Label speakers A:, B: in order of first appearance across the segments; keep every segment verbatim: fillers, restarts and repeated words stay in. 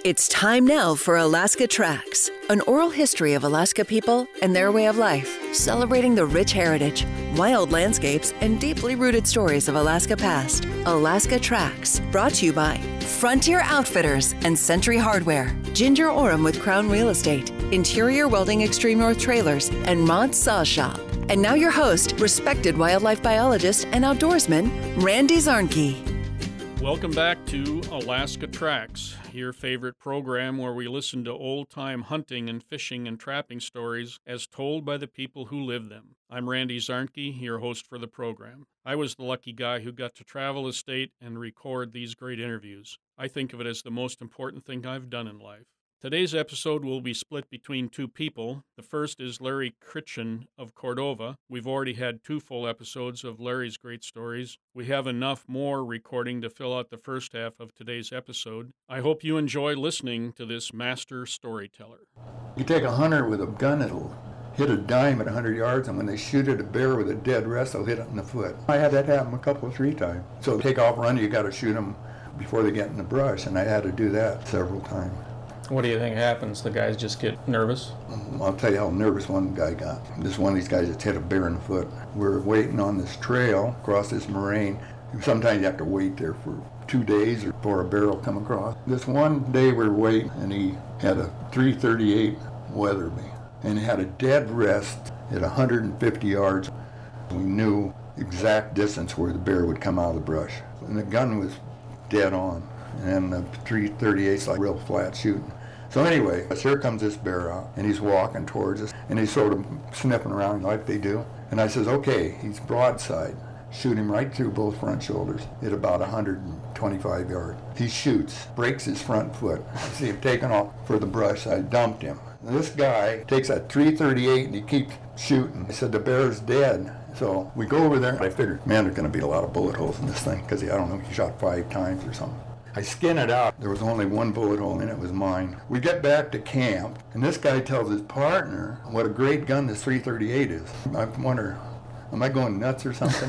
A: It's time now for Alaska Tracks, an oral history of Alaska people and their way of life, celebrating the rich heritage, wild landscapes, and deeply rooted stories of Alaska past. Alaska Tracks, brought to you by Frontier Outfitters and Century Hardware, Ginger Orem with Crown Real Estate, Interior Welding Extreme North Trailers, and Mott's Saw Shop. And now your host, respected wildlife biologist and outdoorsman, Randy Zarnke.
B: Welcome back to Alaska Tracks, your favorite program where we listen to old-time hunting and fishing and trapping stories as told by the people who live them. I'm Randy Zarnke, your host for the program. I was the lucky guy who got to travel the state and record these great interviews. I think of it as the most important thing I've done in life. Today's episode will be split between two people. The first is Larry Critchen of Cordova. We've already had two full episodes of Larry's great stories. We have enough more recording to fill out the first half of today's episode. I hope you enjoy listening to this master storyteller.
C: You take a hunter with a gun, it'll hit a dime at one hundred yards, and when they shoot at a bear with a dead rest, they'll hit it in the foot. I had that happen a couple of three times. So take off running, you got to shoot them before they get in the brush, and I had to do that several times.
D: What do you think happens? The guys just get nervous?
C: I'll tell you how nervous one guy got. This one of these guys just hit a bear in the foot. We're waiting on this trail across this moraine. Sometimes you have to wait there for two days before a bear will come across. This one day we were waiting, and he had a three thirty-eight Weatherby, and he had a dead rest at one hundred fifty yards. We knew exact distance where the bear would come out of the brush, and the gun was dead on, and the three thirty-eight's like real flat shooting. So anyway, here comes this bear out, and he's walking towards us, and he's sort of sniffing around like they do. And I says, okay, he's broadside. Shoot him right through both front shoulders at about one hundred twenty-five yards. He shoots, breaks his front foot. I see him taking off for the brush, so I dumped him. And this guy takes that three thirty-eight, and he keeps shooting. I said, the bear's dead. So we go over there. I figured, man, there's going to be a lot of bullet holes in this thing, because I don't know, he shot five times or something. I skin it out. There was only one bullet hole, and it was mine. We get back to camp, and this guy tells his partner what a great gun this three thirty-eight is. I wonder, am I going nuts or something?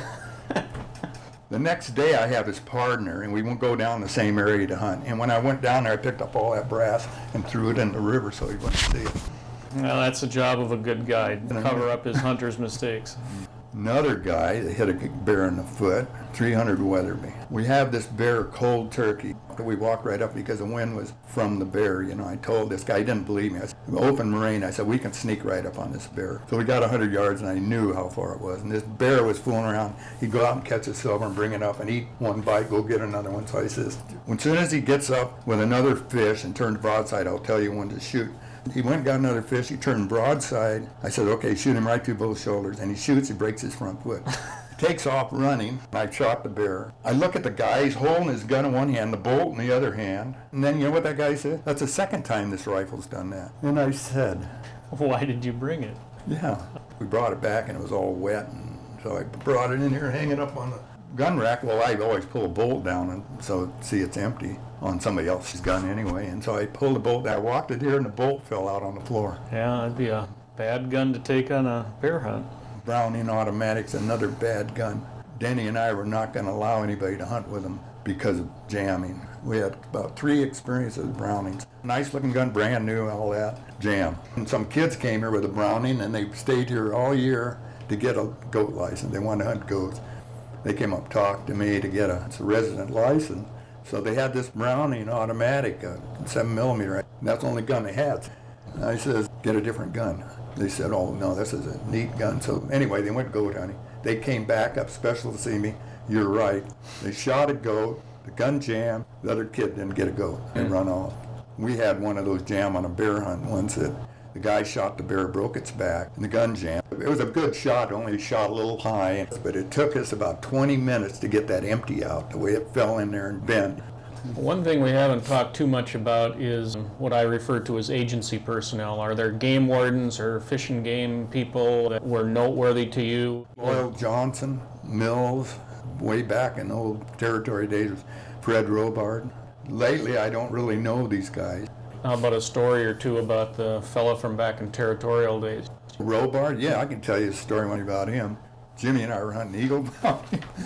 C: The next day I have his partner, and we won't go down the same area to hunt. And when I went down there, I picked up all that brass and threw it in the river so he wouldn't see it.
D: Well, that's the job of a good guide, to cover up his hunter's mistakes.
C: Another guy that hit a bear in the foot, three hundred Weatherby. We have this bear cold turkey. We walked right up because the wind was from the bear. You know, I told this guy, he didn't believe me. I said, open moraine. I said, we can sneak right up on this bear. So we got one hundred yards, and I knew how far it was. And this bear was fooling around. He'd go out and catch a silver and bring it up and eat one bite, go get another one. So I says, as soon as he gets up with another fish and turns broadside, I'll tell you when to shoot. He went and got another fish. He turned broadside. I said, okay, shoot him right through both shoulders. And he shoots, he breaks his front foot. Takes off running. I shot the bear. I look at the guy. He's holding his gun in one hand, the bolt in the other hand. And then you know what that guy said? That's the second time this rifle's done that. And I said,
D: why did you bring it?
C: Yeah. We brought it back, and it was all wet. And so I brought it in here, hanging up on the gun rack. Well, I always pull a bolt down, and so see it's empty on somebody else's gun anyway. And so I pulled the bolt down. I walked it here, and the bolt fell out on the floor.
D: Yeah, that'd be a bad gun to take on a bear hunt.
C: Browning automatic's another bad gun. Denny and I were not going to allow anybody to hunt with them because of jamming. We had about three experiences with Brownings. Nice looking gun, brand new, all that, jam. And some kids came here with a Browning, and they stayed here all year to get a goat license. They wanted to hunt goats. They came up, talked to me to get a, it's a resident license. So they had this Browning automatic, a seven millimeter. That's the only gun they had. And I says, get a different gun. They said, oh, no, this is a neat gun. So anyway, they went goat hunting. They came back up special to see me. You're right. They shot a goat. The gun jammed. The other kid didn't get a goat and run off. We had one of those jam on a bear hunt once that the guy shot the bear, broke its back, and the gun jammed. It was a good shot, only shot a little high, but it took us about twenty minutes to get that empty out, the way it fell in there and bent.
D: One thing we haven't talked too much about is what I refer to as agency personnel. Are there game wardens or fish and game people that were noteworthy to you?
C: Boyle Johnson, Mills, way back in the old territory days, Fred Robard. Lately, I don't really know these guys.
D: How about a story or two about the fella from back in territorial days?
C: Robard? Yeah, I can tell you a story about him. Jimmy and I were hunting eagle bounty.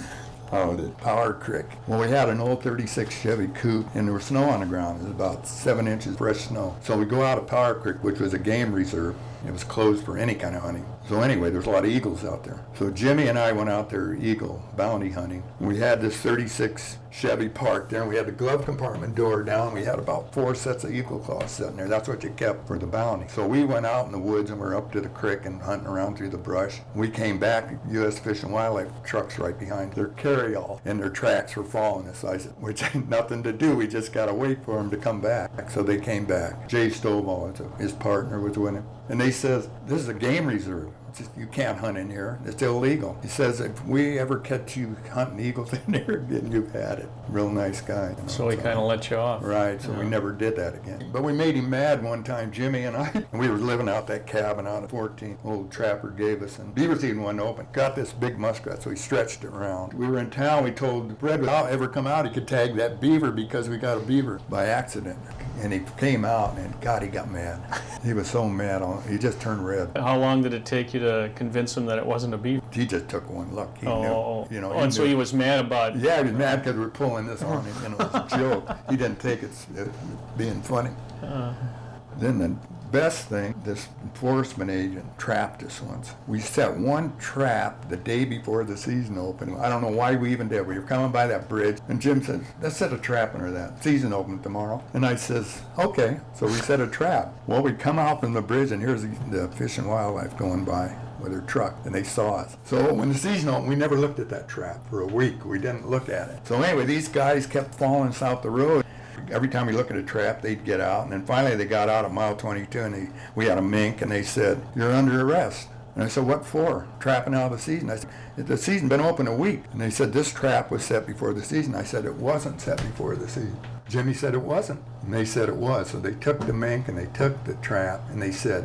C: Oh, the Power Creek. Well, we had an old thirty-six Chevy Coupe, and there was snow on the ground. It was about seven inches fresh snow. So we go out of Power Creek, which was a game reserve. It was closed for any kind of hunting. So anyway, there's a lot of eagles out there. So Jimmy and I went out there eagle bounty hunting. We had this thirty-six Chevy parked there, and we had the glove compartment door down. We had about four sets of eagle claws sitting there. That's what you kept for the bounty. So we went out in the woods, and we're up to the creek and hunting around through the brush. We came back, U S Fish and Wildlife trucks right behind their carry-all, and their tracks were following us. I said, which ain't nothing to do. We just got to wait for them to come back. So they came back. Jay Stovall, his partner, was with him. And they says, this is a game reserve. It's just, you can't hunt in here. It's illegal. He says, if we ever catch you hunting eagles in here again, you've had it. Real nice guy. You know?
D: So he kind of let you off.
C: Right, so yeah. We never did that again. But we made him mad one time, Jimmy and I. And we were living out that cabin out of fourteen. Old trapper gave us, and beaver season wasn't open. Got this big muskrat, so he stretched it around. We were in town. We told Fred without ever come out, he could tag that beaver because we got a beaver by accident. And he came out, and God, he got mad. He was so mad. On, he just turned red.
D: How long did it take you to convince him that it wasn't a beaver?
C: He just took one look. He
D: oh,
C: knew, you know.
D: Oh, and so he was mad about.
C: Yeah, he was mad because we were pulling this on him. You know, it was a joke. He didn't take it, it being funny. Uh. Then the best thing, this enforcement agent trapped us once. We set one trap the day before the season opened. I don't know why we even did. We were coming by that bridge, and Jim said, let's set a trap under that. Season opened tomorrow. And I says, okay. So we set a trap. Well, we come out from the bridge, and here's the, the Fish and Wildlife going by with their truck, and they saw us. So when the season opened, we never looked at that trap for a week. We didn't look at it. So anyway, these guys kept following us out the road. Every time we look at a trap, they'd get out. And then finally they got out at mile twenty-two, and they, we had a mink, and they said, you're under arrest. And I said, what for? Trapping out of the season. I said, the season's been open a week. And they said, this trap was set before the season. I said, it wasn't set before the season. Jimmy said it wasn't. And they said it was. So they took the mink, and they took the trap, and they said,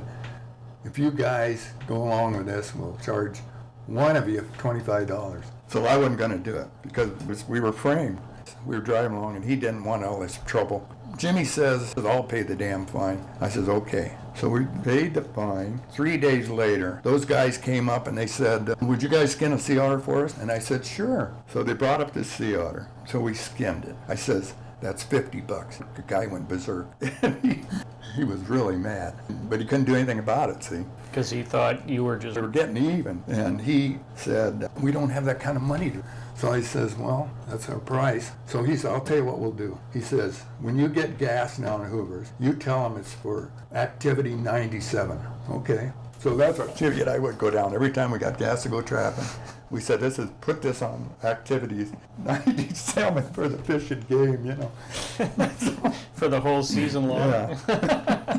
C: if you guys go along with this, we'll charge one of you twenty-five dollars. So I wasn't going to do it because it was, we were framed. We were driving along, and he didn't want all this trouble. Jimmy says, I'll pay the damn fine. I says, okay. So we paid the fine. Three days later, those guys came up, and they said, would you guys skin a sea otter for us? And I said, sure. So they brought up this sea otter. So we skinned it. I says, that's fifty bucks. The guy went berserk. he, he was really mad. But he couldn't do anything about it, see.
D: Because he thought you were just...
C: They were getting even. And he said, we don't have that kind of money to... So he says, well, that's our price. So he said, I'll tell you what we'll do. He says, when you get gas down at Hoover's, you tell them it's for Activity ninety-seven. Okay. So that's what Jimmy and I would go down. Every time we got gas to go trapping, we said, this is, put this on Activities ninety-seven for the fish and game, you know.
D: For the whole season long?
C: Yeah.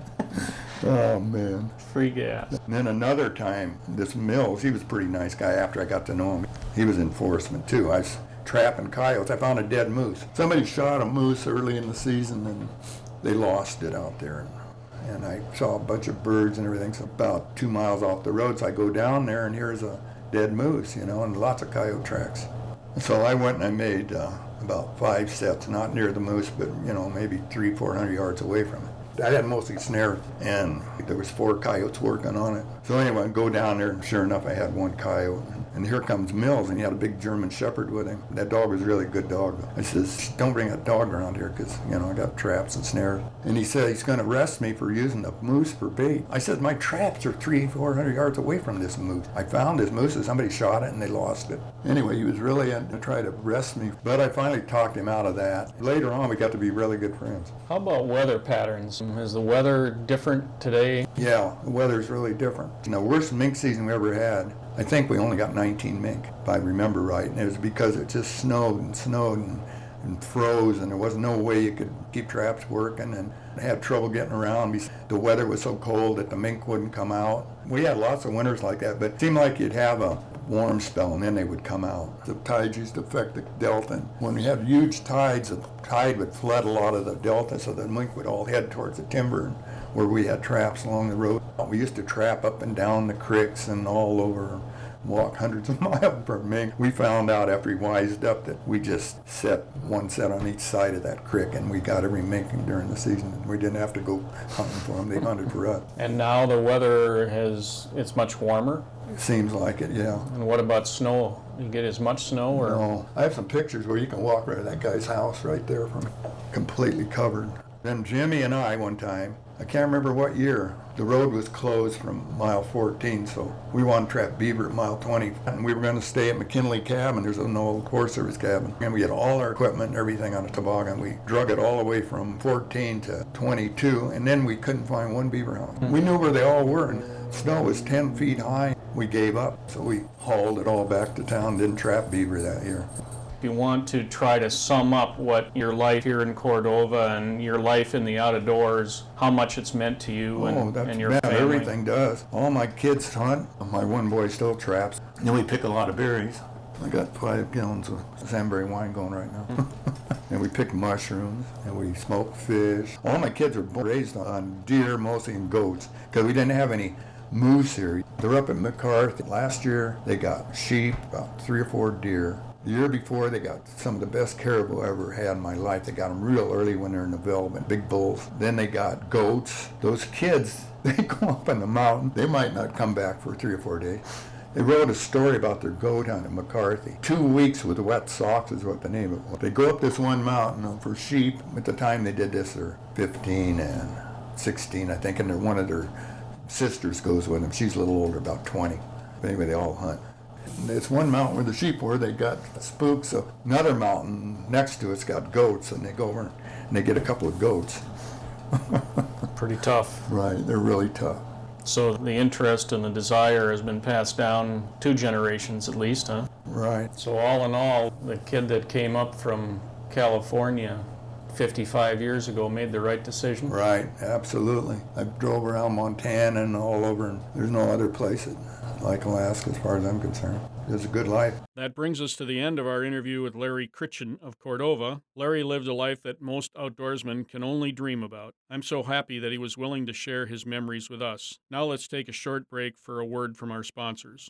C: Oh, man.
D: Free gas.
C: And then another time, this Mills, he was a pretty nice guy after I got to know him. He was enforcement, too. I was trapping coyotes. I found a dead moose. Somebody shot a moose early in the season, and they lost it out there. And I saw a bunch of birds and everything. So about two miles off the road, so I go down there, and here's a dead moose, you know, and lots of coyote tracks. So I went and I made uh, about five sets, not near the moose, but, you know, maybe three, four hundred yards away from it. I had mostly snared, and there was four coyotes working on it. So anyway, I go down there, and sure enough, I had one coyote. And here comes Mills, and he had a big German Shepherd with him. That dog was really a good dog. I says, don't bring that dog around here, because, you know, I got traps and snares. And he said he's going to arrest me for using the moose for bait. I said, my traps are three, four hundred yards away from this moose. I found this moose, and somebody shot it, and they lost it. Anyway, he was really in to try to arrest me, but I finally talked him out of that. Later on, we got to be really good friends.
D: How about weather patterns? Is the weather different today?
C: Yeah, the weather's really different. The worst mink season we ever had, I think we only got nineteen mink, if I remember right. And it was because it just snowed and snowed and, and froze, and there was no way you could keep traps working, and I had trouble getting around. The weather was so cold that the mink wouldn't come out. We had lots of winters like that, but it seemed like you'd have a warm spell, and then they would come out. The tides used to affect the delta. And when we had huge tides, the tide would flood a lot of the delta, so the mink would all head towards the timber where we had traps along the road. We used to trap up and down the creeks and all over, walk hundreds of miles for mink. We found out after he wised up that we just set one set on each side of that creek, and we got every mink during the season. We didn't have to go hunting for them. They hunted for us.
D: And now the weather has, it's much warmer?
C: It seems like it, yeah.
D: And what about snow? You get as much snow? Or?
C: No. I have some pictures where you can walk right to that guy's house right there from completely covered. Then Jimmy and I one time, I can't remember what year, the road was closed from mile fourteen, so we wanted to trap beaver at mile twenty. And we were going to stay at McKinley Cabin. There's an old Forest Service cabin. And we had all our equipment and everything on a toboggan. We drug it all the way from fourteen to twenty-two, and then we couldn't find one beaver house. We knew where they all were, and snow was ten feet high. We gave up, so we hauled it all back to town, didn't trap beaver that year.
D: If you want to try to sum up what your life here in Cordova and your life in the outdoors, how much it's meant to you and,
C: oh, that's
D: and your
C: bad.
D: family.
C: Everything does. All my kids hunt. My one boy still traps. And then we pick a lot of berries. I got five gallons of Samberry wine going right now. And we pick mushrooms, and we smoke fish. All my kids were raised on deer, mostly, and goats, because we didn't have any moose here. They're up at McCarthy. Last year, they got sheep, about three or four deer. The year before, they got some of the best caribou I ever had in my life. They got them real early when they're in development, big bulls. Then they got goats. Those kids, they go up in the mountain. They might not come back for three or four days. They wrote a story about their goat hunt at McCarthy. Two weeks with wet socks is what the name of it was. They go up this one mountain for sheep. At the time they did this, they're fifteen and sixteen, I think, and one of their sisters goes with them. She's a little older, about twenty. But anyway, they all hunt. It's one mountain where the sheep were, they got spooks. So another mountain next to it's got goats, and they go over and they get a couple of goats.
D: Pretty tough.
C: Right, they're really tough.
D: So the interest and the desire has been passed down two generations at least, huh?
C: Right.
D: So all in all, the kid that came up from California fifty-five years ago made the right decision?
C: Right, absolutely. I drove around Montana and all over, and there's no other place like Alaska as far as I'm concerned. It's a good life.
B: That brings us to the end of our interview with Larry Critchen of Cordova. Larry lived a life that most outdoorsmen can only dream about. I'm so happy that he was willing to share his memories with us. Now let's take a short break for a word from our sponsors.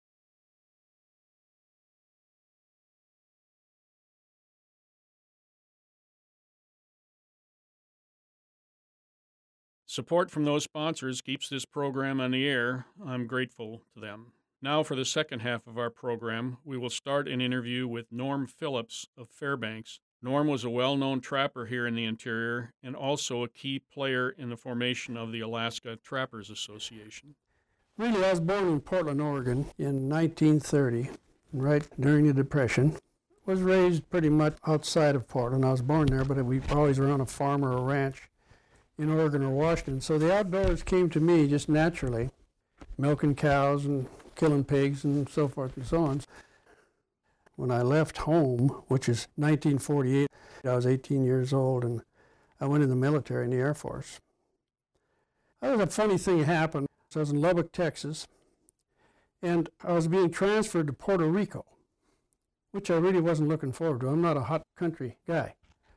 B: Support from those sponsors keeps this program on the air. I'm grateful to them. Now for the second half of our program, we will start an interview with Norm Phillips of Fairbanks. Norm was a well-known trapper here in the interior and also a key player in the formation of the Alaska Trappers Association.
E: Really, I was born in Portland, Oregon in nineteen thirty, right during the Depression. Was raised pretty much outside of Portland. I was born there, but we always were on a farm or a ranch in Oregon or Washington. So the outdoors came to me just naturally, milking cows and killing pigs and so forth and so on. When I left home, which is nineteen forty-eight, I was eighteen years old, and I went in the military in the Air Force. There was a funny thing happened. So I was in Lubbock, Texas, and I was being transferred to Puerto Rico, which I really wasn't looking forward to. I'm not a hot country guy.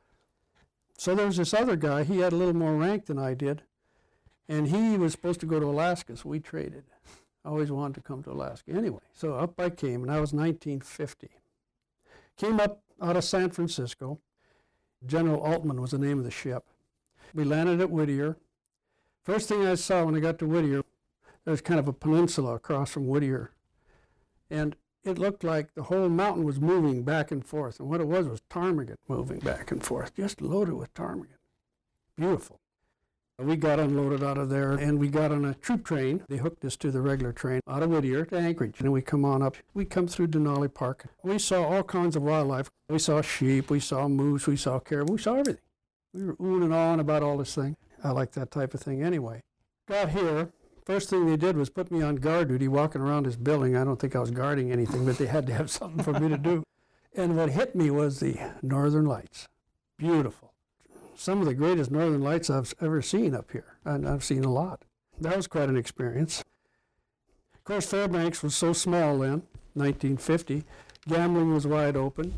E: So there was this other guy, he had a little more rank than I did, and he was supposed to go to Alaska, so we traded. I always wanted to come to Alaska. Anyway, so up I came, and I was nineteen fifty. Came up out of San Francisco. General Altman was the name of the ship. We landed at Whittier. First thing I saw when I got to Whittier, there was kind of a peninsula across from Whittier, and it looked like the whole mountain was moving back and forth, and what it was was ptarmigan moving back and forth, just loaded with ptarmigan. Beautiful. We got unloaded out of there, and we got on a troop train. They hooked us to the regular train out of Whittier to Anchorage, and we come on up. We come through Denali Park. We saw all kinds of wildlife. We saw sheep, we saw moose, we saw caribou, we saw everything. We were oohing and awing about all this thing. I like that type of thing anyway. Got here. First thing they did was put me on guard duty walking around this building. I don't think I was guarding anything, but they had to have something for me to do. And what hit me was the Northern Lights. Beautiful. Some of the greatest Northern Lights I've ever seen up here, and I've seen a lot. That was quite an experience. Of course, Fairbanks was so small then, nineteen fifty. Gambling was wide open,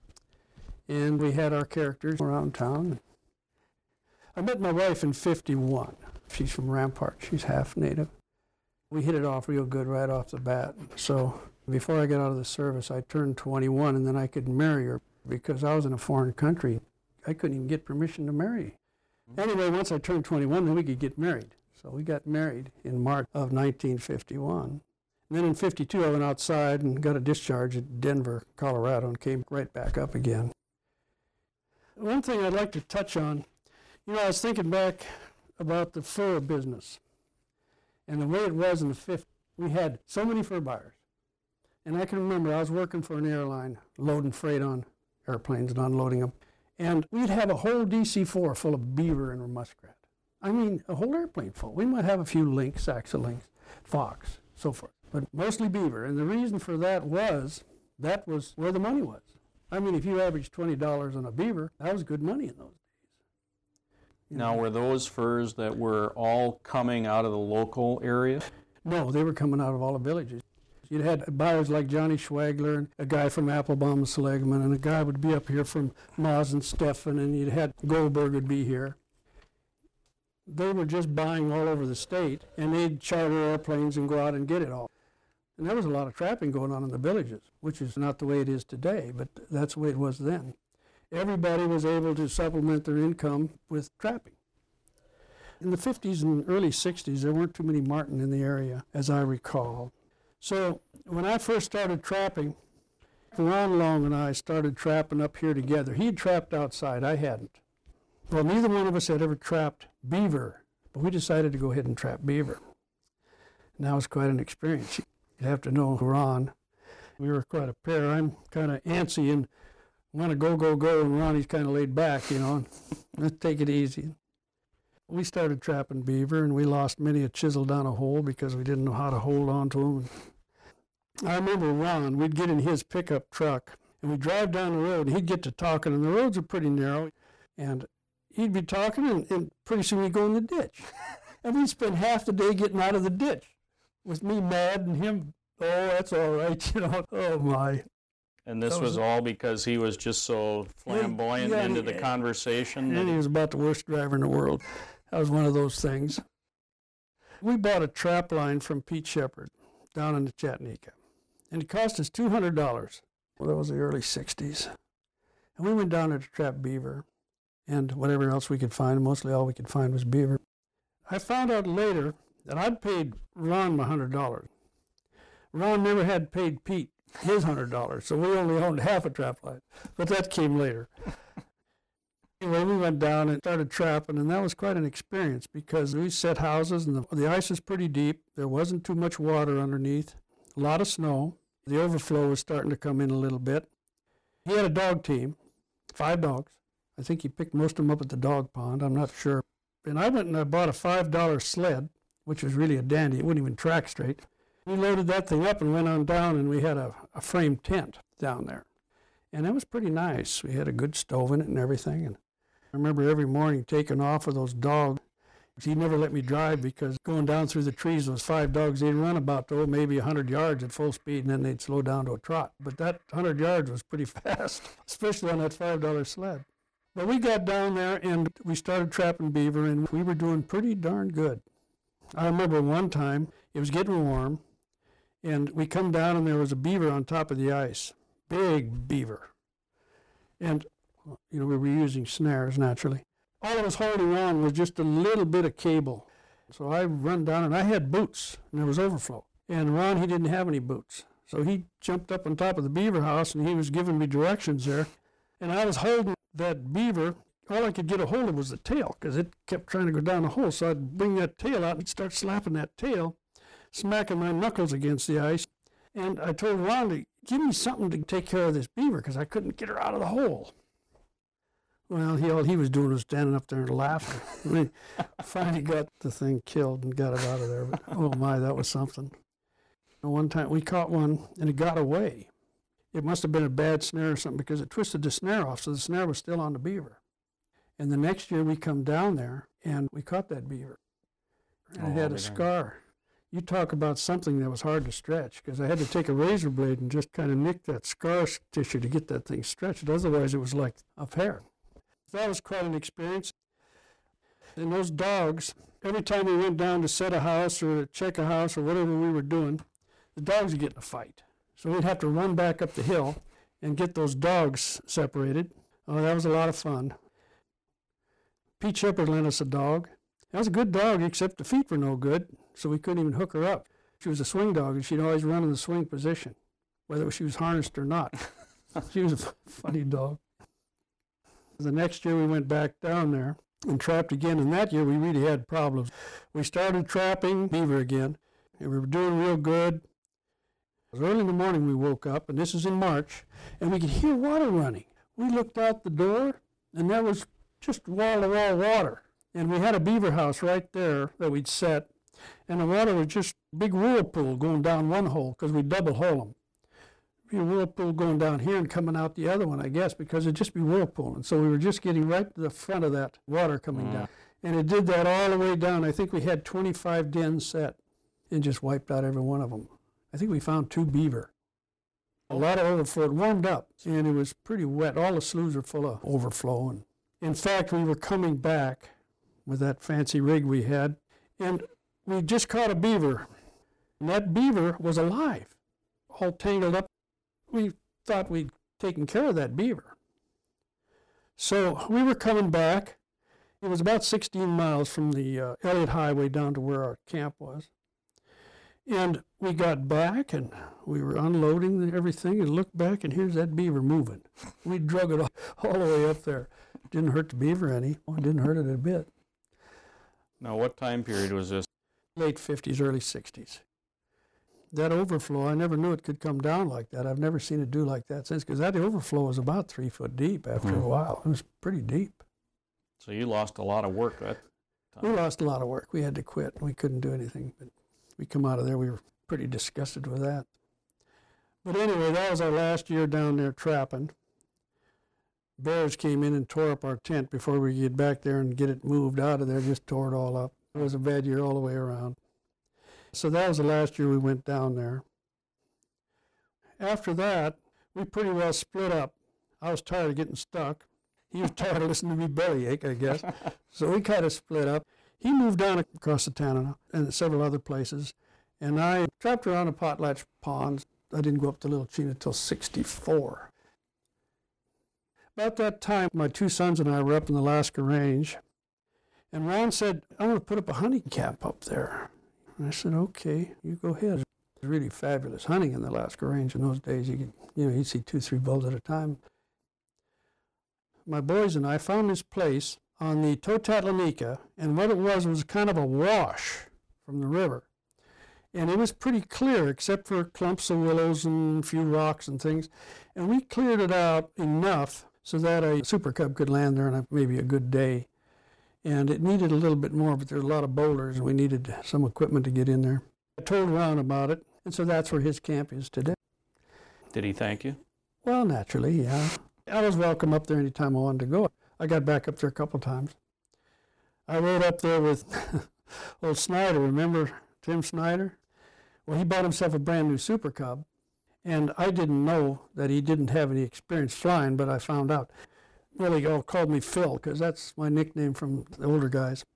E: and we had our characters around town. I met my wife in fifty-one. She's from Rampart. She's half native. We hit it off real good right off the bat. So before I got out of the service, I turned twenty-one, and then I could marry her because I was in a foreign country. I couldn't even get permission to marry. Anyway, once I turned twenty-one, then we could get married. So we got married in March of nineteen fifty-one. And then in fifty-two, I went outside and got a discharge at Denver, Colorado, and came right back up again. One thing I'd like to touch on, you know, I was thinking back about the fur business and the way it was in the fifties. We had so many fur buyers. And I can remember I was working for an airline, loading freight on airplanes and unloading them. And we'd have a whole D C four full of beaver and muskrat. I mean, a whole airplane full. We might have a few lynx, sacks of lynx, fox, so forth, but mostly beaver. And the reason for that was, that was where the money was. I mean, if you averaged twenty dollars on a beaver, that was good money in those days. You
D: Now,
E: know?
D: were those furs that were all coming out of the local area?
E: No, they were coming out of all the villages. You'd had buyers like Johnny Schwagler and a guy from Applebaum and Seligman, and a guy would be up here from Moz and Steffen, and you'd had Goldberg would be here. They were just buying all over the state, and they'd charter airplanes and go out and get it all. And there was a lot of trapping going on in the villages, which is not the way it is today, but that's the way it was then. Everybody was able to supplement their income with trapping. In the fifties and early sixties, there weren't too many marten in the area, as I recall. So when I first started trapping, Ron Long and I started trapping up here together. He'd trapped outside, I hadn't. Well, neither one of us had ever trapped beaver, but we decided to go ahead and trap beaver. And that was quite an experience. You'd have to know Ron. We were quite a pair. I'm kind of antsy and want to go, go, go, and Ronnie's kind of laid back, you know, and let's take it easy. We started trapping beaver, and we lost many a chisel down a hole because we didn't know how to hold on to them. I remember Ron, we'd get in his pickup truck, and we'd drive down the road, and he'd get to talking, and the roads are pretty narrow, and he'd be talking, and, and pretty soon we'd go in the ditch. And we'd spend half the day getting out of the ditch with me mad and him, oh, that's all right, you know, oh my.
D: And this was,
E: was
D: all because he was just so flamboyant
E: yeah,
D: into
E: yeah,
D: the conversation?
E: And he was about the worst driver in the world. That was one of those things. We bought a trap line from Pete Shepard down in the Chattanooga, and it cost us two hundred dollars. Well, that was the early sixties. And we went down there to trap beaver and whatever else we could find. Mostly all we could find was beaver. I found out later that I'd paid Ron my one hundred dollars. Ron never had paid Pete his one hundred dollars, so we only owned half a trap line. But that came later. Anyway, we went down and started trapping, and that was quite an experience because we set houses, and the, the ice was pretty deep. There wasn't too much water underneath, a lot of snow. The overflow was starting to come in a little bit. He had a dog team, five dogs. I think he picked most of them up at the dog pond, I'm not sure. And I went and I bought a five dollar sled, which was really a dandy. It wouldn't even track straight. We loaded that thing up and went on down, and we had a, a framed tent down there. And that was pretty nice. We had a good stove in it and everything. And I remember every morning taking off with those dogs. He never let me drive because going down through the trees, those five dogs, they'd run about, oh, maybe one hundred yards at full speed, and then they'd slow down to a trot. But that one hundred yards was pretty fast, especially on that five dollar sled. But we got down there, and we started trapping beaver, and we were doing pretty darn good. I remember one time, it was getting warm, and we come down, and there was a beaver on top of the ice, big beaver. And, you know, we were using snares, naturally. All of us holding on was just a little bit of cable. So I run down, and I had boots, and there was overflow. And Ron, he didn't have any boots. So he jumped up on top of the beaver house, and he was giving me directions there. And I was holding that beaver. All I could get a hold of was the tail, because it kept trying to go down the hole. So I'd bring that tail out and start slapping that tail, smacking my knuckles against the ice. And I told Ron to give me something to take care of this beaver, because I couldn't get her out of the hole. Well, he, all he was doing was standing up there and laughing. We finally got the thing killed and got it out of there. But, oh, my, that was something. One time we caught one, and it got away. It must have been a bad snare or something, because it twisted the snare off, so the snare was still on the beaver. And the next year we come down there, and we caught that beaver. And it had a scar. You talk about something that was hard to stretch, because I had to take a razor blade and just kind of nick that scar tissue to get that thing stretched. Otherwise, it was like a hair. That was quite an experience. And those dogs, every time we went down to set a house or check a house or whatever we were doing, the dogs would get in a fight. So we'd have to run back up the hill and get those dogs separated. Oh, that was a lot of fun. Pete Shepard lent us a dog. That was a good dog, except the feet were no good, so we couldn't even hook her up. She was a swing dog, and she'd always run in the swing position, whether she was harnessed or not. She was a funny dog. The next year we went back down there and trapped again, and that year we really had problems. We started trapping beaver again, and we were doing real good. It was early in the morning we woke up, and this is in March, and we could hear water running. We looked out the door, and there was just wall-to-wall water. And we had a beaver house right there that we'd set, and the water was just a big whirlpool going down one hole, because we double hole them. Be a whirlpool going down here and coming out the other one, I guess, because it'd just be whirlpooling. So we were just getting right to the front of that water coming mm. down. And it did that all the way down. I think we had twenty-five dens set and just wiped out every one of them. I think we found two beaver. A lot of overflow. It warmed up, and it was pretty wet. All the sloughs are full of overflow. And in fact, we were coming back with that fancy rig we had, and we just caught a beaver. And that beaver was alive, all tangled up. We thought we'd taken care of that beaver. So we were coming back. It was about sixteen miles from the uh, Elliott Highway down to where our camp was. And we got back, and we were unloading everything, and looked back, and here's that beaver moving. We drug it all, all the way up there. Didn't hurt the beaver any. It didn't hurt it a bit.
D: Now, what time period was this?
E: Late fifties, early sixties. That overflow, I never knew it could come down like that. I've never seen it do like that since, because that overflow was about three foot deep after mm. a while. It was pretty deep.
D: So you lost a lot of work that time.
E: We lost a lot of work. We had to quit. We couldn't do anything. But we come out of there, we were pretty disgusted with that. But anyway, that was our last year down there trapping. Bears came in and tore up our tent before we could get back there and get it moved out of there, just tore it all up. It was a bad year all the way around. So that was the last year we went down there. After that, we pretty well split up. I was tired of getting stuck. He was tired of listening to me bellyache, I guess. So we kind of split up. He moved down across the Tanana and several other places, and I trapped around the Potlatch Ponds. I didn't go up to Little Chena until sixty-four. About that time, my two sons and I were up in the Alaska Range, and Ron said, I want to put up a hunting camp up there. And I said, okay, you go ahead. It was really fabulous hunting in the Alaska Range in those days. You could, you know, you'd see two, three bulls at a time. My boys and I found this place on the Totatlanika, and what it was was kind of a wash from the river. And it was pretty clear, except for clumps of willows and a few rocks and things. And we cleared it out enough so that a Super Cub could land there on a, maybe a good day. And it needed a little bit more, but there were a lot of boulders, and we needed some equipment to get in there. I told Ron about it, and so that's where his camp is today.
D: Did he thank you?
E: Well, naturally, yeah. I was welcome up there anytime I wanted to go. I got back up there a couple times. I rode up there with old Snyder. Remember Tim Snyder? Well, he bought himself a brand new Super Cub, and I didn't know that he didn't have any experience flying, but I found out. Well, he all called me Phil, because that's my nickname from the older guys.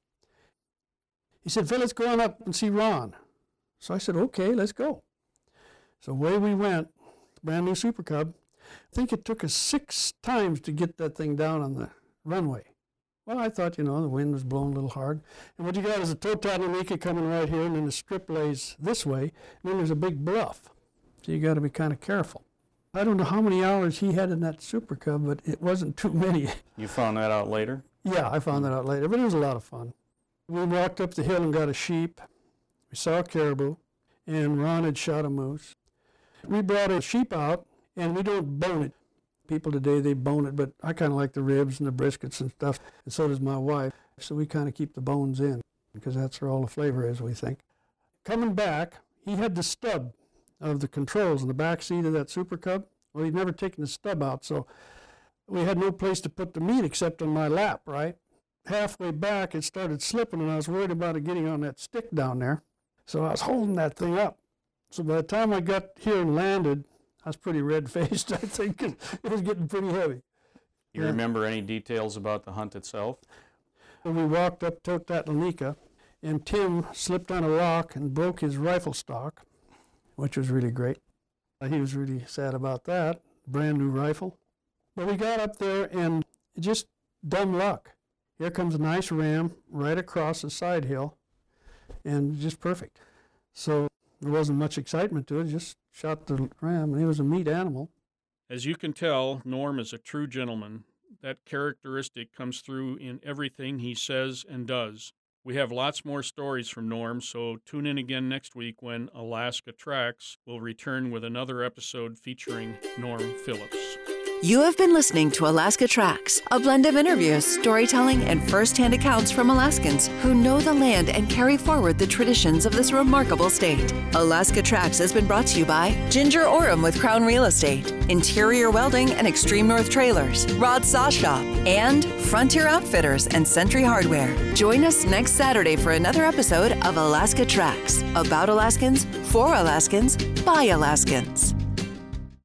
E: He said, Phil, let's go on up and see Ron. So I said, okay, let's go. So away we went, brand new Super Cub. I think it took us six times to get that thing down on the runway. Well, I thought, you know, the wind was blowing a little hard. And what you got is a Totatlanika coming right here, and then the strip lays this way, and then there's a big bluff. So you got to be kind of careful. I don't know how many hours he had in that Super Cub, but it wasn't too many.
D: You found that out later?
E: Yeah, I found that out later, but it was a lot of fun. We walked up the hill and got a sheep. We saw a caribou, and Ron had shot a moose. We brought a sheep out, and we don't bone it. People today, they bone it, but I kind of like the ribs and the briskets and stuff, and so does my wife. So we kind of keep the bones in, because that's where all the flavor is, we think. Coming back, he had the stub of the controls in the back seat of that Super Cub. Well, he'd never taken the stub out, so we had no place to put the meat except on my lap, right? Halfway back, it started slipping, and I was worried about it getting on that stick down there. So I was holding that thing up. So by the time I got here and landed, I was pretty red-faced, I think. It was getting pretty heavy.
D: You yeah. remember any details about the hunt itself?
E: When we walked up Totatlanika, and Tim slipped on a rock and broke his rifle stock, which was really great. He was really sad about that, brand new rifle. But we got up there, and just dumb luck. Here comes a nice ram right across the side hill, and just perfect. So There wasn't much excitement to it, just shot the ram, and he was a meat animal.
B: As you can tell, Norm is a true gentleman. That characteristic comes through in everything he says and does. We have lots more stories from Norm, so tune in again next week when Alaska Tracks will return with another episode featuring Norm Phillips.
A: You have been listening to Alaska Tracks, a blend of interviews, storytelling, and first-hand accounts from Alaskans who know the land and carry forward the traditions of this remarkable state. Alaska Tracks has been brought to you by Ginger Orem with Crown Real Estate, Interior Welding and Extreme North Trailers, Rod Saw Shop, and Frontier Outfitters and Century Hardware. Join us next Saturday for another episode of Alaska Tracks, about Alaskans, for Alaskans, by Alaskans.